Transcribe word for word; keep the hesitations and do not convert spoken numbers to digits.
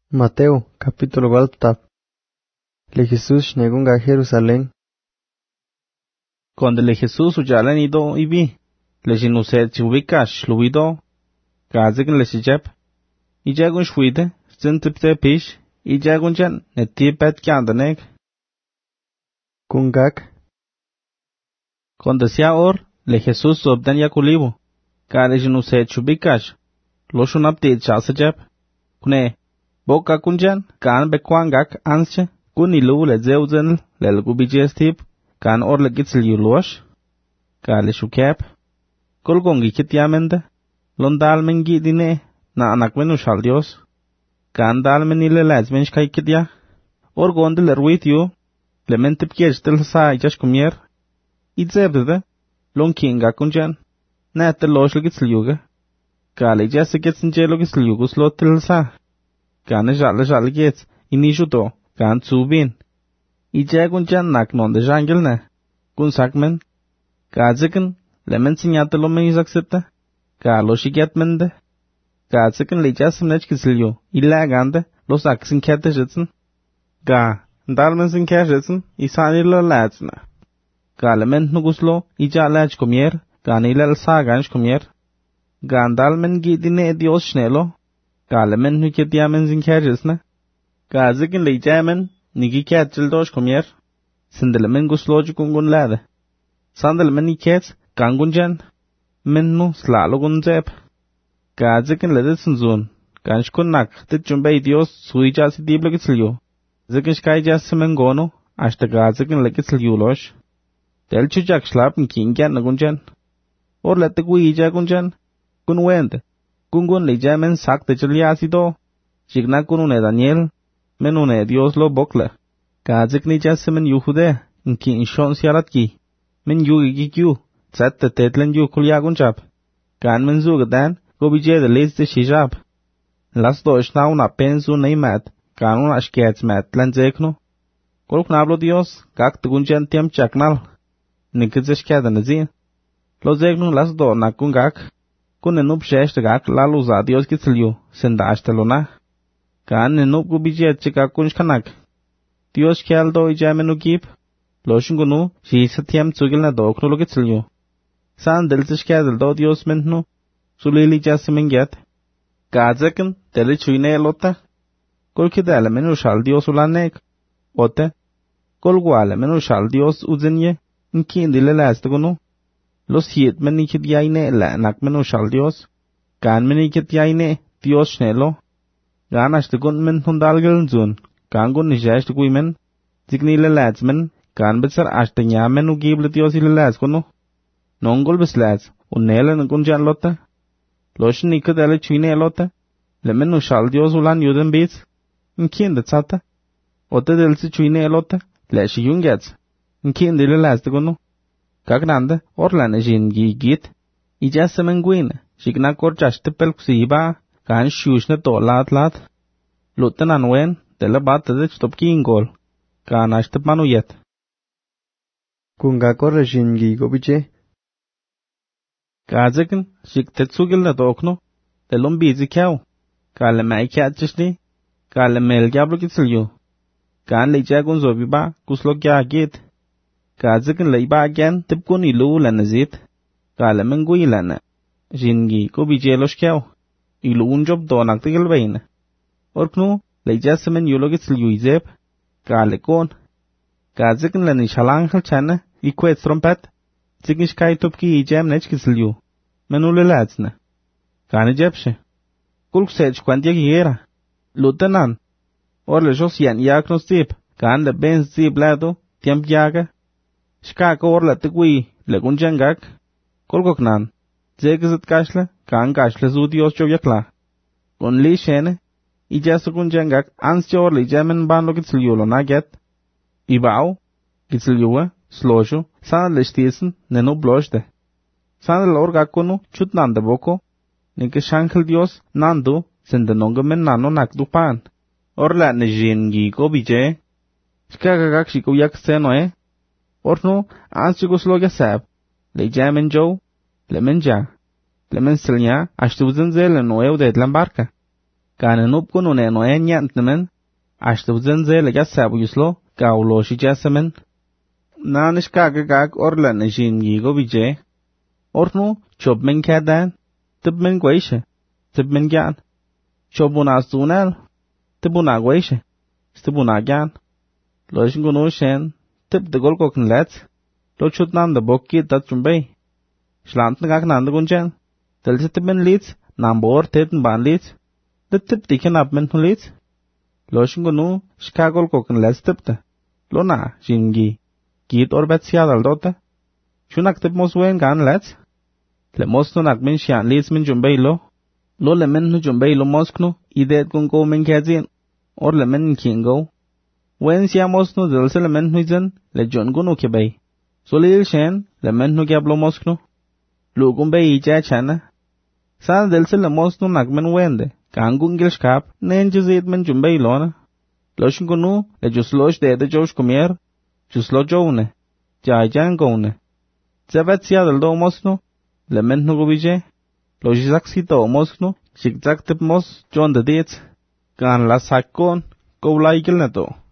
Mateo, capítulo cuatro. Le Jesús llegó a Jerusalén. Cuando le Jesús ujalan ido ibi, le jinuset chubikash luido, kazik le shijab, ijagun shwide, zintipte pish, ijagun jan, netipet kyandanek. Kungak. Cuando sea or, le Jesús obdan yakulibo, kale jinuset chubikash, lo shunapti chasajab, kune, boka kunjan, kan bekwangak ansche, kunilu le zeuzen, le lgubijestip, kan or le gitzil yulosh, kale shukep, kolgongi kitiamende, londal mengi dine, na anak menushal Dios, kan dal menile lezmen shkai kitia, or gonde le ruitio, le mentip kiestel sa ijash kumier, itzebde, lon kinga kunjan, na te losh le gitzil yuga, kale jesse gitzin jelo gitzil yugus lo til sa, kan jale jale gitz, inishuto, kan zubin, ije kunjan nak non de jangel ne, kun sakmen, ka zikin, le men sinyate lo men izaksete, ka lo shiget mende, ka zikin le jasem nech kisilyo, illa gande, lo saksin kete jitzen, ka, ndal men sin kete jitzen, isani lo ladzne, ka le men nuguslo, ija laj komier, ka nilel sa gansh komier, ka ndal men gidine dios shnelo, ka le men nuketia men sin kete jitzne, ka zikin le jamen, nigi ket jildosh komier, sindele men gusloju kungun lade. Sandele men ikets, kangun jan, men nu slalo gunzep. Ka zikin lede sinzun, gansh kunnak, tit jumbei Dios sui jasi diblo gitsilyo. Zikin shkai jasi men gono, ashta ka zikin le gitsilyo losh. Del chujak shlap nkingyan na gunjan. Or lete gui ija gunjan, kun wende, kungun le jamen sak te chiliasi do. Shigna kunune Daniel, menune Dios lo bokle. Ka zikni jasi men yuhude, nki inshon siarat ki. Men yugi gikyu, zette tetlen yu kulyagunchap. Kan men zugadan, gobije de lezde shijab. Las do ishnau na pensu neimat, kan un ashkets mat len zekno. Kolk nablo Dios, kak tugunjan tiam chaknal. Nikizes kada nazin. Lo zekno las do nakungak. Kun enup sheshte gak lalu za Dios kitsilyu, sendashtelo na. Kan enup gobije chikakunch kanak. Dios kial do ijamenu gip. Loshungunu, shi satyam tsugil na dokno lo gitsilyo. San delzish kadel do Dios mentnu, sulili jasimen get. Gazakin, deli chuyne elota. Kol kidale menu shal Dios ulanek. Ote. Kol guale menu shal Dios uzenye, nki indile lastagunu. Los hiet meni kidyaine la nak menu shal Dios. Gan meni kidyaine, Dios shnelo. Gan ashtagun men hundalgel zun, gangun nishashtagu men, zignile ladsmen, kan besar hasta nyamen u gible Dios ile las kono. Nongol beslaz, unele ngun jan lotta. Loshin ikadale chine lotta. Lemen u shal Dios ulan yuden beats. Nkin de tsata. Ote delsi chine lotta. Leshi yungets. Nkin dile las de kono. Kagnande, orlane jin gi git. Ija semenguin, shigna kor jashte pelksiba, kan shushne to lat lat. Lutten anwen, dele bat de stopki ingol. Kan ashte manuyet. Kungak or jingi gobije. Kazikin, shik tetsugil na dokno, telum bizi kyau. Kale mai kyatchishni, kale mel gyablo kitsilyo. Kan le jagun zobiba, kuslo kya git. Kazikin le iba agyan, tipkun ilu lana zit. Kale mengu ilana. Jingi gobije losh kyau. Ilu unjob donak tigil bayna. Orknu, le jasamen yulo kitsilyo izeb. Kale kon. Kazikin lani shalanghal chana. Ikwet trompet, zikin shkai topki ijem nech kisilyu, menule ladzne. Kani jepshe. Kulk sech kwantia giera. Lutenan. Or le jos yan yak no stip, kan le ben stip lado, tiemp yaga. Shkaka or le tegui, le gunjangak. Kolkok nan. Zegizit kashle, kan kashle zu Dios chovyakla. Gun li shene, ijasu gunjangak, ansche or le ijemen ban lo kisilyu lo na get. Ibao, kisilyuwa. Sloshu, sana leshtiesen, nenu bloshde. Sana lor gakonu, chut nande boko. Nike shankal Dios, nandu, sende nongamen nano nakdu pan. Orla ne jingi go bije. Shkaga gak shiko yak seno eh. Orno, ansigo sloga sab. Le jamen jow, le menja. Le men silnya, ashtu zenze le noeu de lambarka. Kane nup kuno ne no en yant nemen. Ashtu zenze le jasabu yuslo. Kaulo shi jasamen. Nanish kage gag orlan e jin yigo bije. Ornu chob men kadan. Tib men gweishe. Tib men gyan. Chobuna sunel. Tibuna gweishe. Stibuna gyan. Lo shin kuno shen. Tib de gol kokn lets. Lo chut nam de bokki tat chumbay. Shlanten gag nan de gunjan. Tel se tib men leads. Nambor teten ban leads. De tib diken ab men leads. Lo shin kuno shkagol kokn lets tibte. Lo na jingi. Git or bet siadal dote. Shunak tib mos wen gan lets. Le mos no nak men shian leads men jumbay lo. Lo le men no jumbay lo moskno. Idet kun go men kazin. Or le men kin go. Wen siya mos no del se le men no izan. Le jon guno ke bay. So le il shen. Le men no gyab lo moskno. Lo gun bay ija chana. Sa del se le mos no nak men wende. Kangun gil shkap. Nen jizit men jumbay lo na. Lo shin gunu. Le jus losh de de josh kumier. Jus lo jowne. Jai jan gowne. Zabet siya del do mosno. Le men no gubije. Lo jizak si do mosno. Shikzak tip mos jon de diets. Gan la sakon. Go la igil na to.